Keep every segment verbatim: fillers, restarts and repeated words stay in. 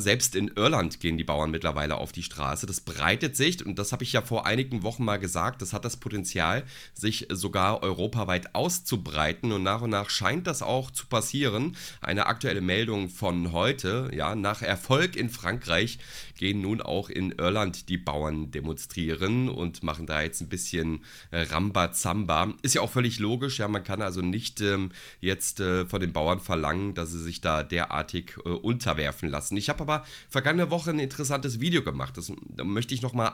selbst in Irland gehen die Bauern mittlerweile auf die Straße. Das breitet sich, und das habe ich ja vor einigen Wochen mal gesagt, das hat das Potenzial, sich sogar europaweit auszubreiten, und nach und nach scheint das auch zu passieren. Eine aktuelle Meldung von heute, ja, nach Erfolg in Frankreich gehen nun auch in Irland die Bauern demonstrieren und machen da jetzt ein bisschen äh, Rambazamba. Ist ja auch völlig logisch, ja, man kann also nicht ähm, jetzt äh, von den Bauern verlangen, dass sie sich da derartig äh, unterwerfen lassen. Ich habe aber vergangene Woche ein interessantes Video gemacht, das, da möchte ich nochmal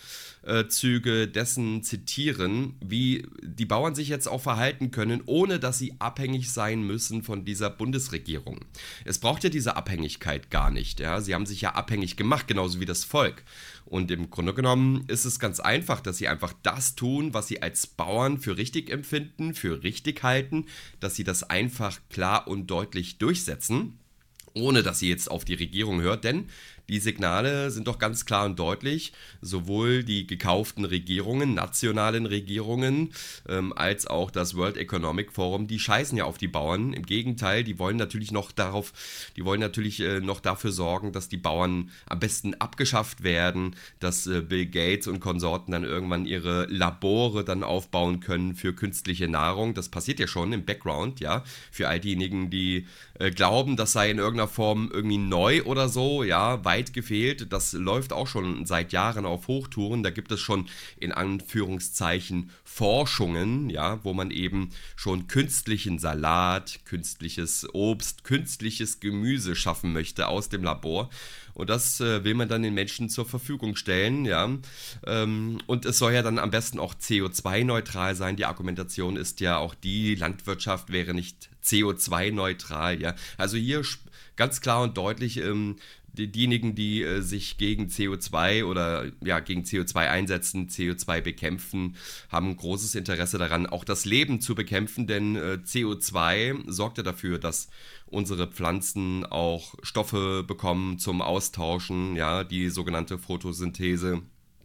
Auszüge dessen zitieren, wie die Bauern sich jetzt auch verhalten können, ohne dass sie abhängig sein müssen von dieser Bundesregierung. Es braucht ja diese Abhängigkeit gar nicht, ja, sie haben sich ja abhängig gemacht, genauso wie das Volk. Und im Grunde genommen ist es ganz einfach, dass sie einfach das tun, was sie als Bauern für richtig empfinden, für richtig halten, dass sie das einfach klar und deutlich durchsetzen, ohne dass sie jetzt auf die Regierung hört, denn die Signale sind doch ganz klar und deutlich, sowohl die gekauften Regierungen, nationalen Regierungen, ähm, als auch das World Economic Forum, die scheißen ja auf die Bauern. Im Gegenteil, die wollen natürlich noch darauf, die wollen natürlich äh, noch dafür sorgen, dass die Bauern am besten abgeschafft werden, dass äh, Bill Gates und Konsorten dann irgendwann ihre Labore dann aufbauen können für künstliche Nahrung. Das passiert ja schon im Background, ja, für all diejenigen, die äh, glauben, das sei in irgendeiner Form irgendwie neu oder so, ja, weil weit gefehlt. Das läuft auch schon seit Jahren auf Hochtouren. Da gibt es schon in Anführungszeichen Forschungen, ja, wo man eben schon künstlichen Salat, künstliches Obst, künstliches Gemüse schaffen möchte aus dem Labor. Und das äh, will man dann den Menschen zur Verfügung stellen, ja. Ähm, und es soll ja dann am besten auch C O zwei neutral sein. Die Argumentation ist ja auch die, Landwirtschaft wäre nicht C O zwei neutral, ja. Also hier ganz klar und deutlich, ähm, die, diejenigen, die äh, sich gegen C O zwei oder ja, gegen C O zwei einsetzen, C O zwei bekämpfen, haben großes Interesse daran, auch das Leben zu bekämpfen, denn äh, C O zwei sorgt ja dafür, dass unsere Pflanzen auch Stoffe bekommen zum Austauschen, ja, die sogenannte Photosynthese.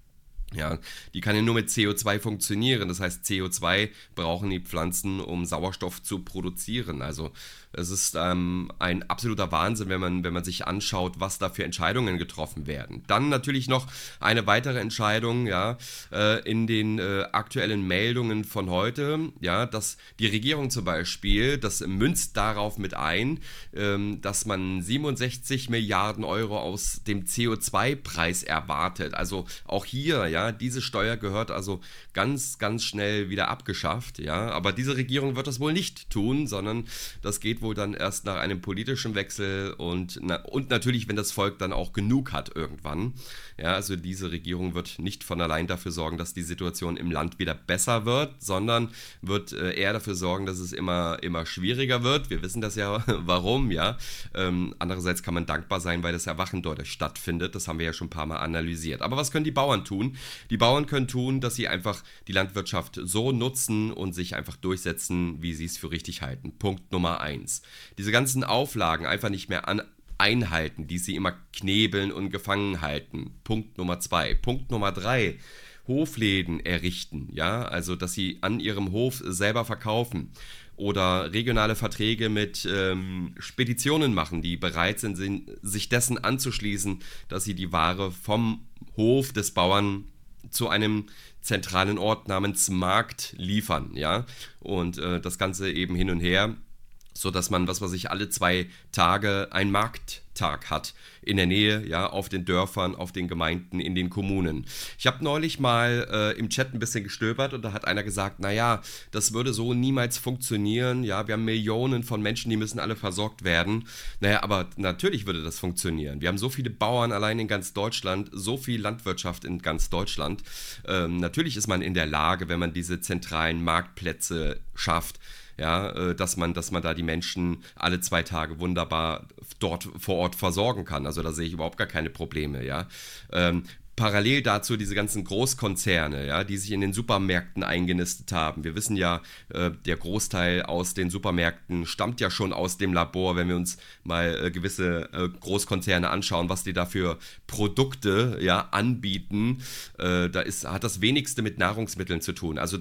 Ja, die kann ja nur mit C O zwei funktionieren. Das heißt, C O zwei brauchen die Pflanzen, um Sauerstoff zu produzieren. Also es ist ähm, ein absoluter Wahnsinn, wenn man, wenn man sich anschaut, was da für Entscheidungen getroffen werden. Dann natürlich noch eine weitere Entscheidung, ja, äh, in den äh, aktuellen Meldungen von heute, ja, dass die Regierung zum Beispiel, das münzt darauf mit ein, ähm, dass man siebenundsechzig Milliarden Euro aus dem C O zwei Preis erwartet. Also auch hier, ja, diese Steuer gehört also ganz, ganz schnell wieder abgeschafft, ja, aber diese Regierung wird das wohl nicht tun, sondern das geht wohl dann erst nach einem politischen Wechsel und, na, und natürlich, wenn das Volk dann auch genug hat irgendwann, ja, also diese Regierung wird nicht von allein dafür sorgen, dass die Situation im Land wieder besser wird, sondern wird äh, eher dafür sorgen, dass es immer, immer schwieriger wird. Wir wissen das ja, warum, ja, ähm, andererseits kann man dankbar sein, weil das Erwachen dort stattfindet, das haben wir ja schon ein paar Mal analysiert. Aber was können die Bauern tun? Die Bauern können tun, dass sie einfach die Landwirtschaft so nutzen und sich einfach durchsetzen, wie sie es für richtig halten. Punkt Nummer eins. Diese ganzen Auflagen einfach nicht mehr an, einhalten, die sie immer knebeln und gefangen halten. Punkt Nummer zwei. Punkt Nummer drei. Hofläden errichten, ja, also dass sie an ihrem Hof selber verkaufen. Oder regionale Verträge mit ähm, Speditionen machen, die bereit sind, sich dessen anzuschließen, dass sie die Ware vom Hof des Bauern zu einem zentralen Ort namens Markt liefern, ja, und äh, das Ganze eben hin und her, so dass man, was weiß ich, alle zwei Tage einen Markttag hat in der Nähe, ja, auf den Dörfern, auf den Gemeinden, in den Kommunen. Ich habe neulich mal äh, im Chat ein bisschen gestöbert und da hat einer gesagt, naja, das würde so niemals funktionieren, ja, wir haben Millionen von Menschen, die müssen alle versorgt werden. Naja, aber natürlich würde das funktionieren. Wir haben so viele Bauern allein in ganz Deutschland, so viel Landwirtschaft in ganz Deutschland. Ähm, natürlich ist man in der Lage, wenn man diese zentralen Marktplätze schafft, ja, dass man, dass man da die Menschen alle zwei Tage wunderbar dort vor Ort versorgen kann. Also da sehe ich überhaupt gar keine Probleme, ja. Ähm, Parallel dazu diese ganzen Großkonzerne, ja, die sich in den Supermärkten eingenistet haben. Wir wissen ja, äh, der Großteil aus den Supermärkten stammt ja schon aus dem Labor, wenn wir uns mal äh, gewisse äh, Großkonzerne anschauen, was die da für Produkte, ja, anbieten. Äh, da ist, hat das wenigste mit Nahrungsmitteln zu tun. Also da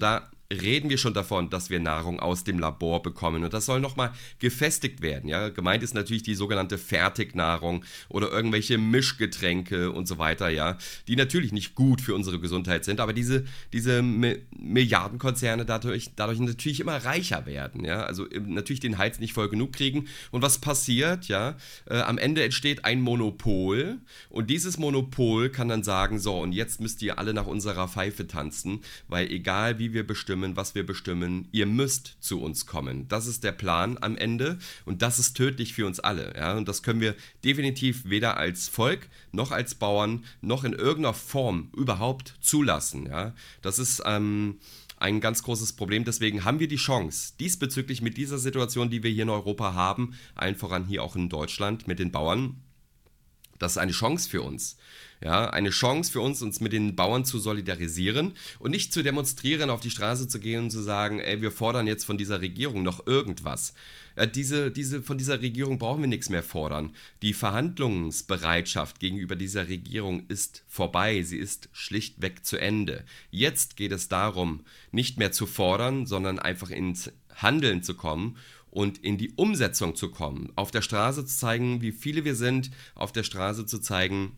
reden wir schon davon, dass wir Nahrung aus dem Labor bekommen. Und das soll nochmal gefestigt werden. Ja? Gemeint ist natürlich die sogenannte Fertignahrung oder irgendwelche Mischgetränke und so weiter, ja, die natürlich nicht gut für unsere Gesundheit sind, aber diese, diese Mi- Milliardenkonzerne dadurch, dadurch natürlich immer reicher werden. Ja? Also ähm, natürlich den Hals nicht voll genug kriegen. Und was passiert? Ja? Äh, am Ende entsteht ein Monopol und dieses Monopol kann dann sagen, so, und jetzt müsst ihr alle nach unserer Pfeife tanzen, weil egal wie wir bestimmen, was wir bestimmen, ihr müsst zu uns kommen. Das ist der Plan am Ende und das ist tödlich für uns alle. Ja? Und das können wir definitiv weder als Volk noch als Bauern noch in irgendeiner Form überhaupt zulassen. Ja? Das ist ähm, ein ganz großes Problem. Deswegen haben wir die Chance, diesbezüglich mit dieser Situation, die wir hier in Europa haben, allen voran hier auch in Deutschland mit den Bauern, das ist eine Chance für uns. Ja, eine Chance für uns, uns mit den Bauern zu solidarisieren und nicht zu demonstrieren, auf die Straße zu gehen und zu sagen, ey, wir fordern jetzt von dieser Regierung noch irgendwas. Ja, diese, diese, von dieser Regierung brauchen wir nichts mehr fordern. Die Verhandlungsbereitschaft gegenüber dieser Regierung ist vorbei. Sie ist schlichtweg zu Ende. Jetzt geht es darum, nicht mehr zu fordern, sondern einfach ins Handeln zu kommen und in die Umsetzung zu kommen. Auf der Straße zu zeigen, wie viele wir sind, auf der Straße zu zeigen,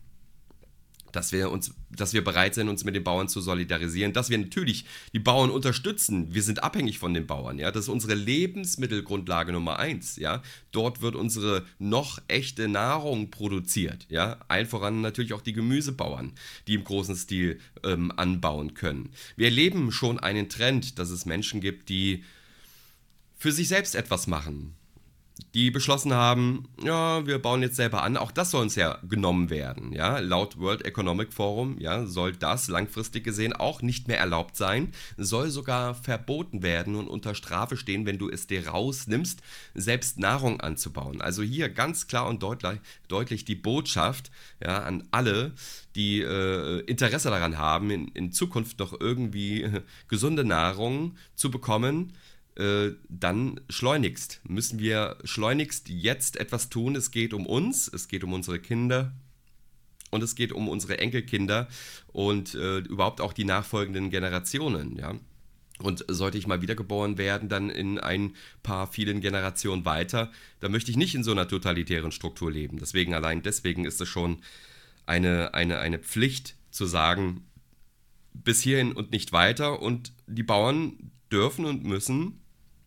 dass wir, uns, dass wir bereit sind, uns mit den Bauern zu solidarisieren, dass wir natürlich die Bauern unterstützen. Wir sind abhängig von den Bauern. Ja? Das ist unsere Lebensmittelgrundlage Nummer eins. Ja? Dort wird unsere noch echte Nahrung produziert. Ja? Allen voran natürlich auch die Gemüsebauern, die im großen Stil ähm, anbauen können. Wir erleben schon einen Trend, dass es Menschen gibt, die für sich selbst etwas machen. Die beschlossen haben, ja, wir bauen jetzt selber an. Auch das soll uns ja genommen werden. Ja? Laut World Economic Forum, ja, soll das langfristig gesehen auch nicht mehr erlaubt sein, soll sogar verboten werden und unter Strafe stehen, wenn du es dir rausnimmst, selbst Nahrung anzubauen. Also hier ganz klar und deutlich, deutlich die Botschaft, ja, an alle, die äh, Interesse daran haben, in, in Zukunft noch irgendwie äh, gesunde Nahrung zu bekommen. Dann schleunigst, müssen wir schleunigst jetzt etwas tun. Es geht um uns, es geht um unsere Kinder und es geht um unsere Enkelkinder und äh, überhaupt auch die nachfolgenden Generationen. Ja? Und sollte ich mal wiedergeboren werden, dann in ein paar vielen Generationen weiter, dann möchte ich nicht in so einer totalitären Struktur leben. Deswegen, allein deswegen ist es schon eine, eine, eine Pflicht zu sagen, bis hierhin und nicht weiter. Und die Bauern dürfen und müssen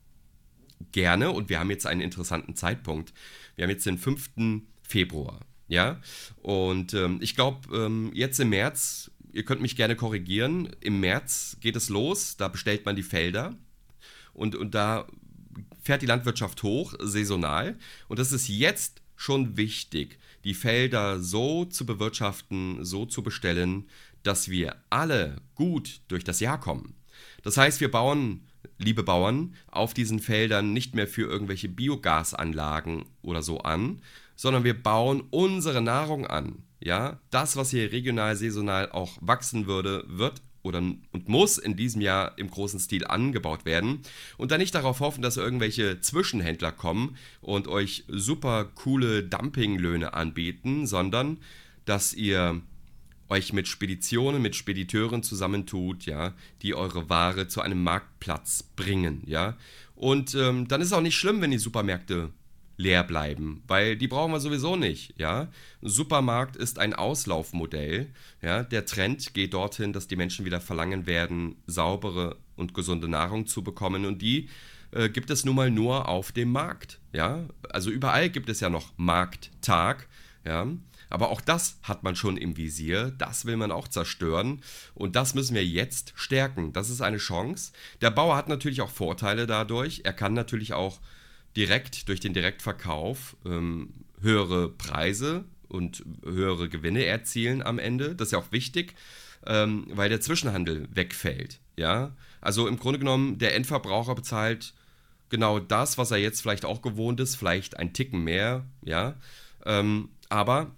gerne, und wir haben jetzt einen interessanten Zeitpunkt, wir haben jetzt den fünften Februar, ja, und ähm, ich glaube, ähm, jetzt im März, ihr könnt mich gerne korrigieren, im März geht es los, da bestellt man die Felder und, und da fährt die Landwirtschaft hoch, saisonal, und das ist jetzt schon wichtig, die Felder so zu bewirtschaften, so zu bestellen, dass wir alle gut durch das Jahr kommen. Das heißt, wir bauen, liebe Bauern, auf diesen Feldern nicht mehr für irgendwelche Biogasanlagen oder so an, sondern wir bauen unsere Nahrung an. Ja? Das, was hier regional, saisonal auch wachsen würde, wird oder und muss in diesem Jahr im großen Stil angebaut werden. Und dann nicht darauf hoffen, dass irgendwelche Zwischenhändler kommen und euch super coole Dumpinglöhne anbieten, sondern dass ihr euch mit Speditionen, mit Spediteuren zusammentut, ja, die eure Ware zu einem Marktplatz bringen, ja. Und ähm, dann ist es auch nicht schlimm, wenn die Supermärkte leer bleiben, weil die brauchen wir sowieso nicht, ja. Ein Supermarkt ist ein Auslaufmodell, ja. Der Trend geht dorthin, dass die Menschen wieder verlangen werden, saubere und gesunde Nahrung zu bekommen, und die äh, gibt es nun mal nur auf dem Markt, ja. Also überall gibt es ja noch Markttag, ja. Aber auch das hat man schon im Visier, das will man auch zerstören, und das müssen wir jetzt stärken. Das ist eine Chance. Der Bauer hat natürlich auch Vorteile dadurch. Er kann natürlich auch direkt durch den Direktverkauf ähm, höhere Preise und höhere Gewinne erzielen am Ende. Das ist ja auch wichtig, ähm, weil der Zwischenhandel wegfällt. Ja? Also im Grunde genommen, der Endverbraucher bezahlt genau das, was er jetzt vielleicht auch gewohnt ist, vielleicht ein Ticken mehr, ja, ähm, aber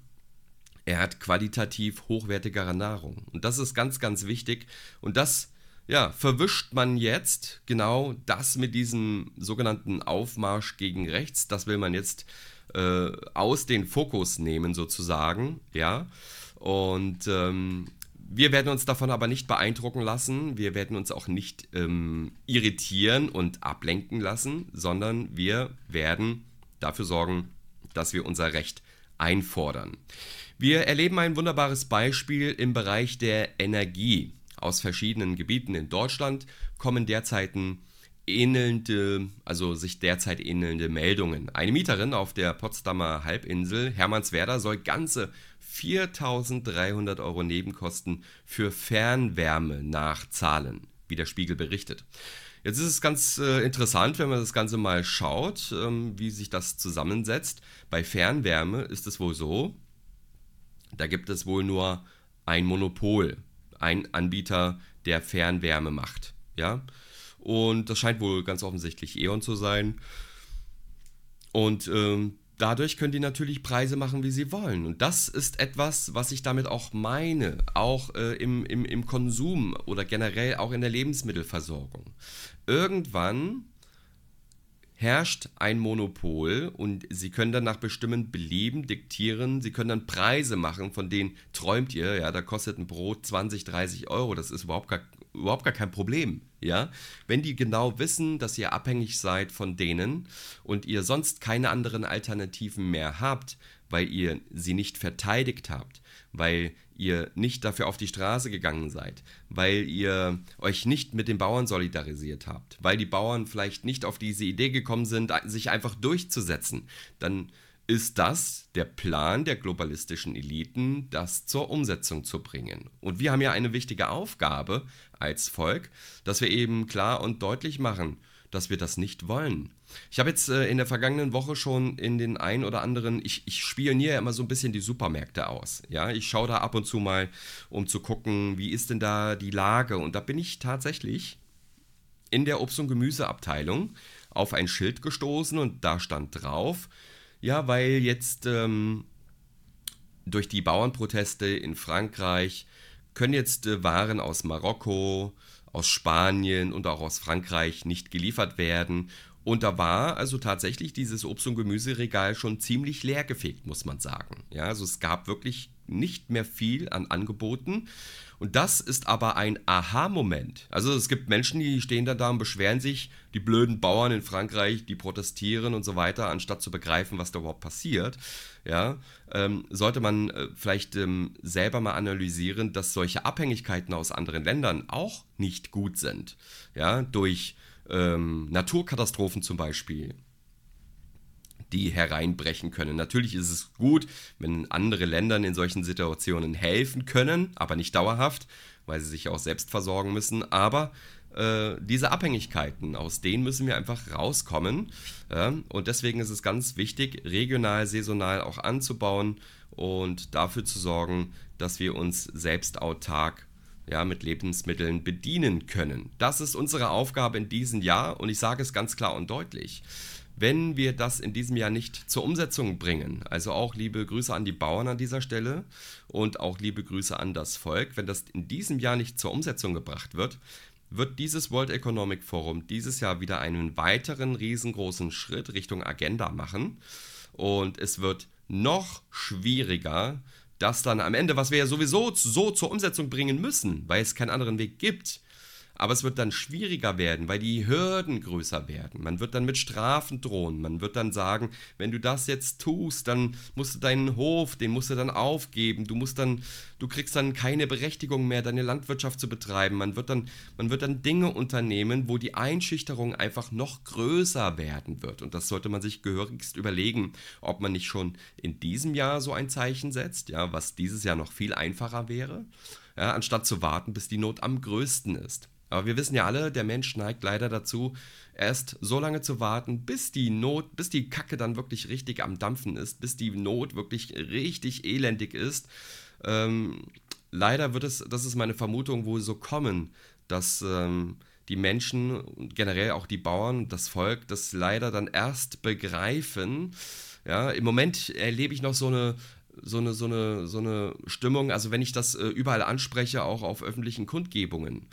er hat qualitativ hochwertigere Nahrung. Und das ist ganz, ganz wichtig. Und das, ja, verwischt man jetzt, genau das mit diesem sogenannten Aufmarsch gegen rechts. Das will man jetzt äh, aus den Fokus nehmen, sozusagen. Ja. Und ähm, Wir werden uns davon aber nicht beeindrucken lassen, wir werden uns auch nicht ähm, irritieren und ablenken lassen, sondern wir werden dafür sorgen, dass wir unser Recht einfordern. Wir erleben ein wunderbares Beispiel im Bereich der Energie. Aus verschiedenen Gebieten in Deutschland kommen derzeit ähnelnde, also sich derzeit ähnelnde Meldungen. Eine Mieterin auf der Potsdamer Halbinsel, Hermannswerda, soll ganze viertausenddreihundert Euro Nebenkosten für Fernwärme nachzahlen, wie der Spiegel berichtet. Jetzt ist es ganz äh, interessant, wenn man das Ganze mal schaut, ähm, wie sich das zusammensetzt. Bei Fernwärme ist es wohl so, da gibt es wohl nur ein Monopol, ein Anbieter, der Fernwärme macht. Ja? Und das scheint wohl ganz offensichtlich E.ON zu sein. Und ähm, dadurch können die natürlich Preise machen, wie sie wollen. Und das ist etwas, was ich damit auch meine, auch äh, im, im, im Konsum oder generell auch in der Lebensmittelversorgung. Irgendwann herrscht ein Monopol und sie können dann nach bestimmten Belieben diktieren, sie können dann Preise machen, von denen träumt ihr, ja, da kostet ein Brot zwanzig, dreißig Euro, das ist überhaupt gar, überhaupt gar kein Problem, ja. Wenn die genau wissen, dass ihr abhängig seid von denen und ihr sonst keine anderen Alternativen mehr habt, weil ihr sie nicht verteidigt habt, weil ihr nicht dafür auf die Straße gegangen seid, weil ihr euch nicht mit den Bauern solidarisiert habt, weil die Bauern vielleicht nicht auf diese Idee gekommen sind, sich einfach durchzusetzen, dann ist das der Plan der globalistischen Eliten, das zur Umsetzung zu bringen. Und wir haben ja eine wichtige Aufgabe als Volk, dass wir eben klar und deutlich machen, dass wir das nicht wollen. Ich habe jetzt äh, in der vergangenen Woche schon in den ein oder anderen, ich, ich spioniere immer so ein bisschen die Supermärkte aus. Ja, ich schaue da ab und zu mal, um zu gucken, wie ist denn da die Lage. Und da bin ich tatsächlich in der Obst- und Gemüseabteilung auf ein Schild gestoßen und da stand drauf, ja, weil jetzt ähm, durch die Bauernproteste in Frankreich können jetzt äh, Waren aus Marokko, aus Spanien und auch aus Frankreich nicht geliefert werden. Und da war also tatsächlich dieses Obst- und Gemüseregal schon ziemlich leergefegt, muss man sagen. Ja, also es gab wirklich nicht mehr viel an Angeboten. Und das ist aber ein Aha-Moment. Also es gibt Menschen, die stehen dann da und beschweren sich, die blöden Bauern in Frankreich, die protestieren und so weiter, anstatt zu begreifen, was da überhaupt passiert. Ja, ähm, sollte man äh, vielleicht ähm, selber mal analysieren, dass solche Abhängigkeiten aus anderen Ländern auch nicht gut sind. Ja, durch ähm, Naturkatastrophen zum Beispiel, die hereinbrechen können. Natürlich ist es gut, wenn andere Länder in solchen Situationen helfen können, aber nicht dauerhaft, weil sie sich auch selbst versorgen müssen. Aber äh, diese Abhängigkeiten, aus denen müssen wir einfach rauskommen. Ja? Und deswegen ist es ganz wichtig, regional, saisonal auch anzubauen und dafür zu sorgen, dass wir uns selbst autark ja, mit Lebensmitteln bedienen können. Das ist unsere Aufgabe in diesem Jahr und ich sage es ganz klar und deutlich. Wenn wir das in diesem Jahr nicht zur Umsetzung bringen, also auch liebe Grüße an die Bauern an dieser Stelle und auch liebe Grüße an das Volk, wenn das in diesem Jahr nicht zur Umsetzung gebracht wird, wird dieses World Economic Forum dieses Jahr wieder einen weiteren riesengroßen Schritt Richtung Agenda machen und es wird noch schwieriger, das dann am Ende, was wir ja sowieso so zur Umsetzung bringen müssen, weil es keinen anderen Weg gibt, aber es wird dann schwieriger werden, weil die Hürden größer werden. Man wird dann mit Strafen drohen. Man wird dann sagen, wenn du das jetzt tust, dann musst du deinen Hof, den musst du dann aufgeben. Du musst dann, du kriegst dann keine Berechtigung mehr, deine Landwirtschaft zu betreiben. Man wird dann, man wird dann Dinge unternehmen, wo die Einschüchterung einfach noch größer werden wird. Und das sollte man sich gehörigst überlegen, ob man nicht schon in diesem Jahr so ein Zeichen setzt, ja, was dieses Jahr noch viel einfacher wäre, ja, anstatt zu warten, bis die Not am größten ist. Aber wir wissen ja alle, der Mensch neigt leider dazu, erst so lange zu warten, bis die Not, bis die Kacke dann wirklich richtig am Dampfen ist, bis die Not wirklich richtig elendig ist. Ähm, leider wird es, das ist meine Vermutung, wohl so kommen, dass ähm, die Menschen, generell auch die Bauern, das Volk, das leider dann erst begreifen. Ja, im Moment erlebe ich noch so eine so eine, so eine, so eine Stimmung, also wenn ich das äh, überall anspreche, auch auf öffentlichen Kundgebungen,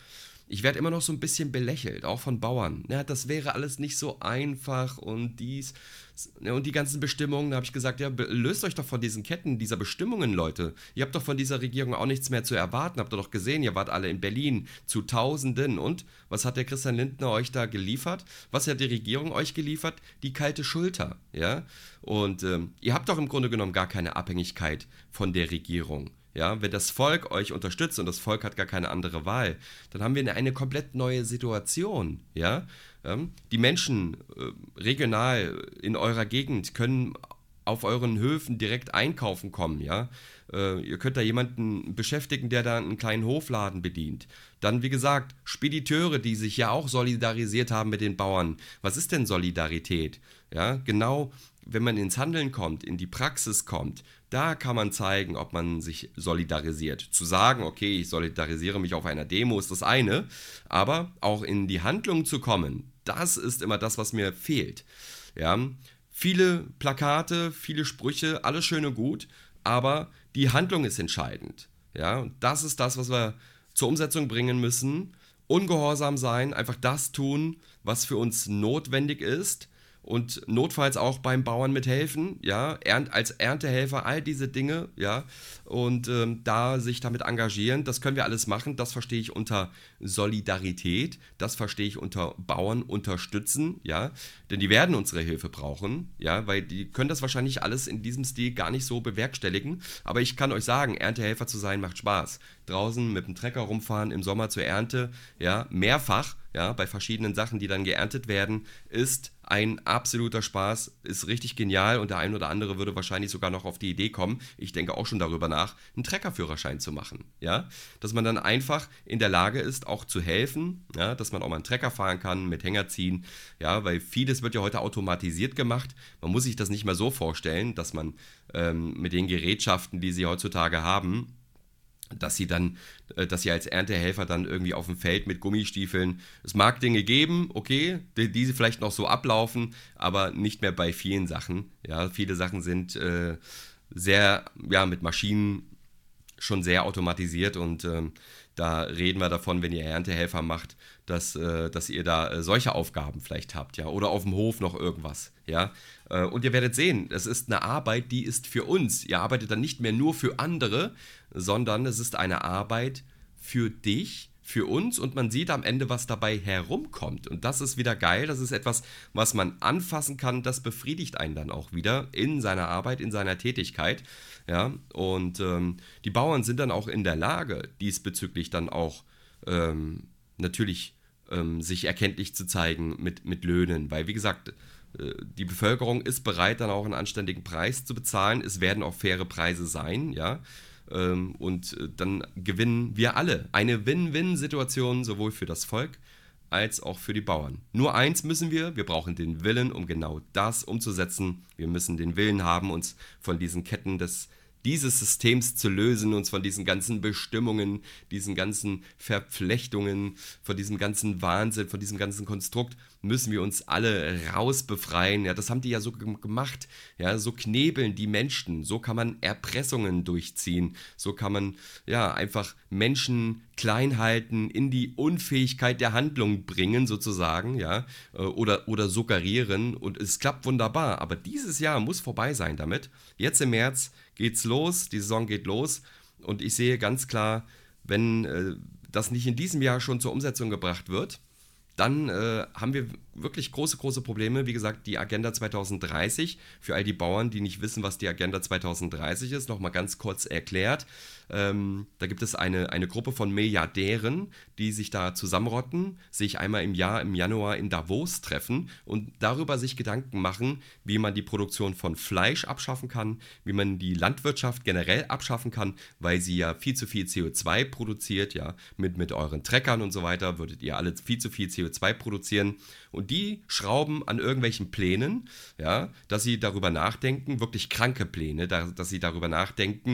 ich werde immer noch so ein bisschen belächelt, auch von Bauern. Ja, das wäre alles nicht so einfach und dies ja, und die ganzen Bestimmungen. Da habe ich gesagt, ja, löst euch doch von diesen Ketten dieser Bestimmungen, Leute. Ihr habt doch von dieser Regierung auch nichts mehr zu erwarten. Habt ihr doch gesehen, ihr wart alle in Berlin zu Tausenden. Und was hat der Christian Lindner euch da geliefert? Was hat die Regierung euch geliefert? Die kalte Schulter, ja. Und ähm, ihr habt doch im Grunde genommen gar keine Abhängigkeit von der Regierung. Ja, wenn das Volk euch unterstützt und das Volk hat gar keine andere Wahl, dann haben wir eine, eine komplett neue Situation. Ja? Ähm, die Menschen äh, regional in eurer Gegend können auf euren Höfen direkt einkaufen kommen. Ja? Äh, ihr könnt da jemanden beschäftigen, der da einen kleinen Hofladen bedient. Dann, wie gesagt, Spediteure, die sich ja auch solidarisiert haben mit den Bauern. Was ist denn Solidarität? Ja, genau, wenn man ins Handeln kommt, in die Praxis kommt, da kann man zeigen, ob man sich solidarisiert. Zu sagen, okay, ich solidarisiere mich auf einer Demo, ist das eine, aber auch in die Handlung zu kommen, das ist immer das, was mir fehlt. Ja, viele Plakate, viele Sprüche, alles schön und gut, aber die Handlung ist entscheidend. Ja, und das ist das, was wir zur Umsetzung bringen müssen. Ungehorsam sein, einfach das tun, was für uns notwendig ist. Und notfalls auch beim Bauern mithelfen, ja, ernt, als Erntehelfer, all diese Dinge, ja, und ähm, da sich damit engagieren, das können wir alles machen, das verstehe ich unter Solidarität, das verstehe ich unter Bauern unterstützen, ja, denn die werden unsere Hilfe brauchen, ja, weil die können das wahrscheinlich alles in diesem Stil gar nicht so bewerkstelligen, aber ich kann euch sagen, Erntehelfer zu sein macht Spaß. Draußen mit dem Trecker rumfahren im Sommer zur Ernte, ja, mehrfach, ja, bei verschiedenen Sachen, die dann geerntet werden, ist ein absoluter Spaß, ist richtig genial und der ein oder andere würde wahrscheinlich sogar noch auf die Idee kommen, ich denke auch schon darüber nach, einen Treckerführerschein zu machen, ja, dass man dann einfach in der Lage ist, auch zu helfen, ja, dass man auch mal einen Trecker fahren kann, mit Hänger ziehen, ja, weil vieles wird ja heute automatisiert gemacht, man muss sich das nicht mehr so vorstellen, dass man ähm, mit den Gerätschaften, die sie heutzutage haben, dass sie dann, äh, dass sie als Erntehelfer dann irgendwie auf dem Feld mit Gummistiefeln, es mag Dinge geben, okay, die, die vielleicht noch so ablaufen, aber nicht mehr bei vielen Sachen. Ja, viele Sachen sind äh, sehr, ja, mit Maschinen schon sehr automatisiert und ähm, da reden wir davon, wenn ihr Erntehelfer macht, dass, äh, dass ihr da äh, solche Aufgaben vielleicht habt, ja, oder auf dem Hof noch irgendwas, ja. Äh, und ihr werdet sehen, es ist eine Arbeit, die ist für uns. Ihr arbeitet dann nicht mehr nur für andere, sondern es ist eine Arbeit für dich, für uns und man sieht am Ende, was dabei herumkommt. Und das ist wieder geil, das ist etwas, was man anfassen kann, das befriedigt einen dann auch wieder in seiner Arbeit, in seiner Tätigkeit. Ja, und ähm, die Bauern sind dann auch in der Lage, diesbezüglich dann auch ähm, natürlich ähm, sich erkenntlich zu zeigen mit, mit Löhnen, weil wie gesagt, äh, die Bevölkerung ist bereit, dann auch einen anständigen Preis zu bezahlen. Es werden auch faire Preise sein, ja. Ähm, und äh, dann gewinnen wir alle. Eine Win-Win-Situation sowohl für das Volk als auch für die Bauern. Nur eins müssen wir, wir brauchen den Willen, um genau das umzusetzen. Wir müssen den Willen haben, uns von diesen Ketten des dieses Systems zu lösen, uns von diesen ganzen Bestimmungen, diesen ganzen Verflechtungen, von diesem ganzen Wahnsinn, von diesem ganzen Konstrukt, müssen wir uns alle rausbefreien. Ja, das haben die ja so gemacht. Ja, so knebeln die Menschen. So kann man Erpressungen durchziehen. So kann man ja einfach Menschen klein halten, in die Unfähigkeit der Handlung bringen, sozusagen, ja, oder, oder suggerieren. Und es klappt wunderbar. Aber dieses Jahr muss vorbei sein damit. Jetzt im März geht's los, die Saison geht los und ich sehe ganz klar, wenn äh, das nicht in diesem Jahr schon zur Umsetzung gebracht wird, dann äh, haben wir wirklich große, große Probleme. Wie gesagt, die Agenda zwanzig dreißig, für all die Bauern, die nicht wissen, was die Agenda zwanzig dreißig ist, nochmal ganz kurz erklärt. Ähm, da gibt es eine, eine Gruppe von Milliardären, die sich da zusammenrotten, sich einmal im Jahr, im Januar in Davos treffen und darüber sich Gedanken machen, wie man die Produktion von Fleisch abschaffen kann, wie man die Landwirtschaft generell abschaffen kann, weil sie ja viel zu viel C O zwei produziert, ja, mit, mit euren Treckern und so weiter würdet ihr alle viel zu viel C O zwei produzieren und die schrauben an irgendwelchen Plänen, ja, dass sie darüber nachdenken, wirklich kranke Pläne, da, dass sie darüber nachdenken,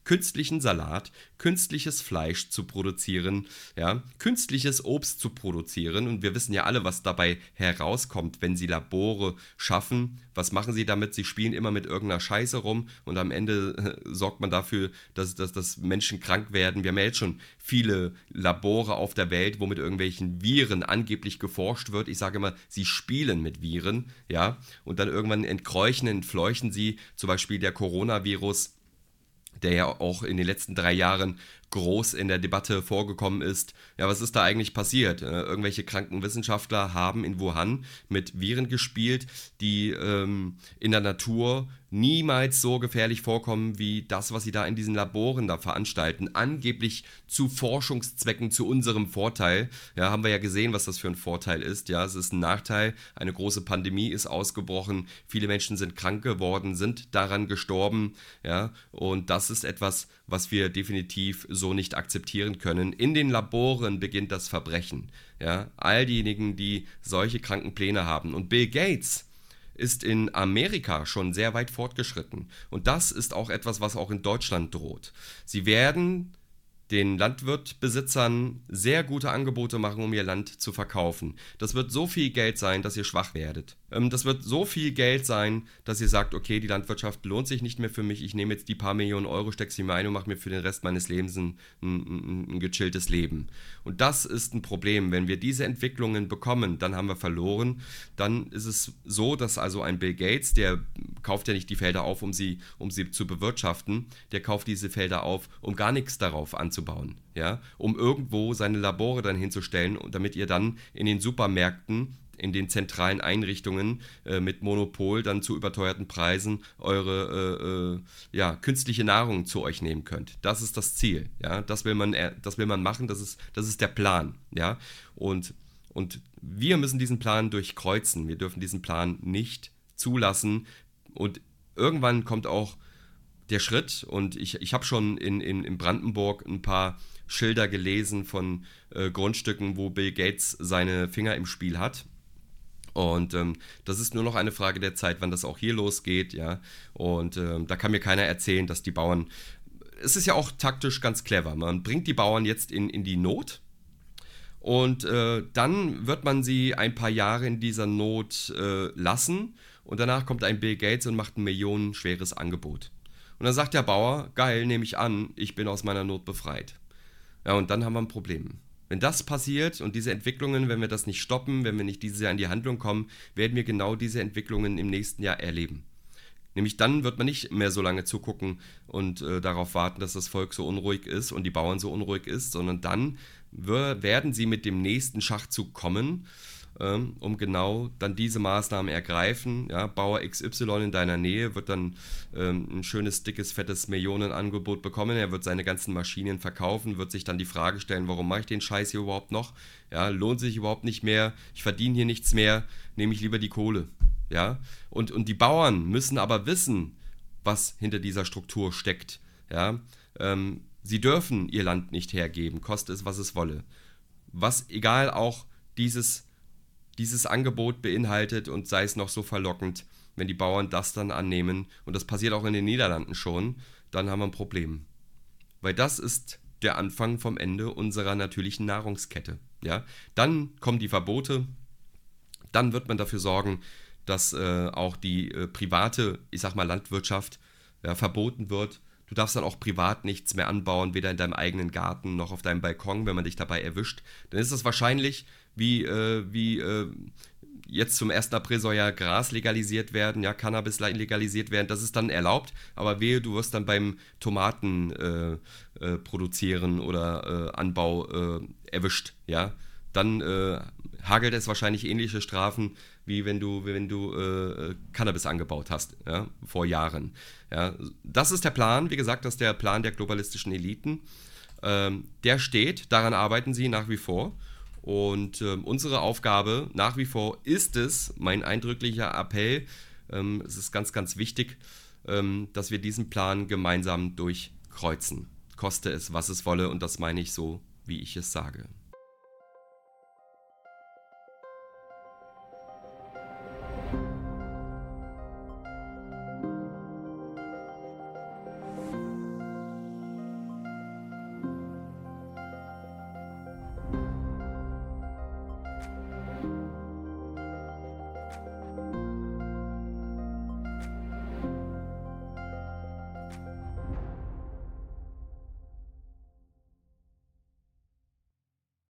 künstlichen Salat, künstliches Fleisch zu produzieren, ja, künstliches Obst zu produzieren. Und wir wissen ja alle, was dabei herauskommt, wenn sie Labore schaffen. Was machen sie damit? Sie spielen immer mit irgendeiner Scheiße rum und am Ende äh, sorgt man dafür, dass, dass, dass Menschen krank werden. Wir haben ja jetzt schon viele Labore auf der Welt, wo mit irgendwelchen Viren angeblich geforscht wird. Ich sage immer, sie spielen mit Viren, ja, und dann irgendwann entkräuchen, entfleuchen sie, zum Beispiel der Coronavirus, der ja auch in den letzten drei Jahren groß in der Debatte vorgekommen ist. Ja, was ist da eigentlich passiert? Äh, irgendwelche kranken Wissenschaftler haben in Wuhan mit Viren gespielt, die ähm, in der Natur niemals so gefährlich vorkommen wie das, was sie da in diesen Laboren da veranstalten. Angeblich zu Forschungszwecken, zu unserem Vorteil. Ja, haben wir ja gesehen, was das für ein Vorteil ist. Ja, es ist ein Nachteil. Eine große Pandemie ist ausgebrochen. Viele Menschen sind krank geworden, sind daran gestorben. Ja, und das ist etwas, was wir definitiv so nicht akzeptieren können. In den Laboren beginnt das Verbrechen. Ja, all diejenigen, die solche kranken Pläne haben. Und Bill Gates ist in Amerika schon sehr weit fortgeschritten. Und das ist auch etwas, was auch in Deutschland droht. Sie werden den Landwirtbesitzern sehr gute Angebote machen, um ihr Land zu verkaufen. Das wird so viel Geld sein, dass ihr schwach werdet. Ähm, das wird so viel Geld sein, dass ihr sagt, okay, die Landwirtschaft lohnt sich nicht mehr für mich, ich nehme jetzt die paar Millionen Euro, stecke sie mir ein und mache mir für den Rest meines Lebens ein, ein, ein gechilltes Leben. Und das ist ein Problem. Wenn wir diese Entwicklungen bekommen, dann haben wir verloren. Dann ist es so, dass also ein Bill Gates, der kauft ja nicht die Felder auf, um sie, um sie zu bewirtschaften, der kauft diese Felder auf, um gar nichts darauf anzubauen, ja, um irgendwo seine Labore dann hinzustellen, damit ihr dann in den Supermärkten, in den zentralen Einrichtungen äh, mit Monopol dann zu überteuerten Preisen eure äh, äh, ja, künstliche Nahrung zu euch nehmen könnt. Das ist das Ziel, ja, das will man, äh, das will man machen, das ist, das ist der Plan, ja, und, und wir müssen diesen Plan durchkreuzen, wir dürfen diesen Plan nicht zulassen und irgendwann kommt auch der Schritt, und ich, ich habe schon in, in, in Brandenburg ein paar Schilder gelesen von äh, Grundstücken, wo Bill Gates seine Finger im Spiel hat. Und ähm, das ist nur noch eine Frage der Zeit, wann das auch hier losgeht, ja. Und ähm, da kann mir keiner erzählen, dass die Bauern. Es ist ja auch taktisch ganz clever. Man bringt die Bauern jetzt in, in die Not. Und äh, dann wird man sie ein paar Jahre in dieser Not äh, lassen. Und danach kommt ein Bill Gates und macht ein millionenschweres Angebot. Und dann sagt der Bauer, geil, nehme ich an, ich bin aus meiner Not befreit. Ja, und dann haben wir ein Problem. Wenn das passiert und diese Entwicklungen, wenn wir das nicht stoppen, wenn wir nicht dieses Jahr in die Handlung kommen, werden wir genau diese Entwicklungen im nächsten Jahr erleben. Nämlich dann wird man nicht mehr so lange zugucken und äh, darauf warten, dass das Volk so unruhig ist und die Bauern so unruhig ist, sondern dann wir, werden sie mit dem nächsten Schachzug kommen, ähm, um genau dann diese Maßnahmen ergreifen. Ja, Bauer X Y in deiner Nähe wird dann ähm, ein schönes, dickes, fettes Millionenangebot bekommen. Er wird seine ganzen Maschinen verkaufen, wird sich dann die Frage stellen, warum mache ich den Scheiß hier überhaupt noch? Ja, lohnt sich überhaupt nicht mehr, ich verdiene hier nichts mehr, nehme ich lieber die Kohle. Ja, und, und die Bauern müssen aber wissen, was hinter dieser Struktur steckt. Ja, ähm, sie dürfen ihr Land nicht hergeben, koste es, was es wolle. Was egal auch dieses, dieses Angebot beinhaltet und sei es noch so verlockend, wenn die Bauern das dann annehmen, und das passiert auch in den Niederlanden schon, dann haben wir ein Problem. Weil das ist der Anfang vom Ende unserer natürlichen Nahrungskette. Ja, dann kommen die Verbote, dann wird man dafür sorgen, dass äh, auch die äh, private, ich sag mal Landwirtschaft, ja, verboten wird. Du darfst dann auch privat nichts mehr anbauen, weder in deinem eigenen Garten noch auf deinem Balkon, wenn man dich dabei erwischt. Dann ist das wahrscheinlich wie, äh, wie äh, jetzt zum ersten April soll ja Gras legalisiert werden, ja, Cannabis legalisiert werden, das ist dann erlaubt, aber wehe, du wirst dann beim Tomaten äh, äh, produzieren oder äh, Anbau äh, erwischt, ja. Dann äh, hagelt es wahrscheinlich ähnliche Strafen, wie wenn du, wenn du äh, Cannabis angebaut hast, ja, vor Jahren. Ja, das ist der Plan, wie gesagt, das ist der Plan der globalistischen Eliten. Ähm, der steht, daran arbeiten sie nach wie vor. Und ähm, unsere Aufgabe nach wie vor ist es, mein eindrücklicher Appell, ähm, es ist ganz, ganz wichtig, ähm, dass wir diesen Plan gemeinsam durchkreuzen. Koste es, was es wolle, und das meine ich so, wie ich es sage.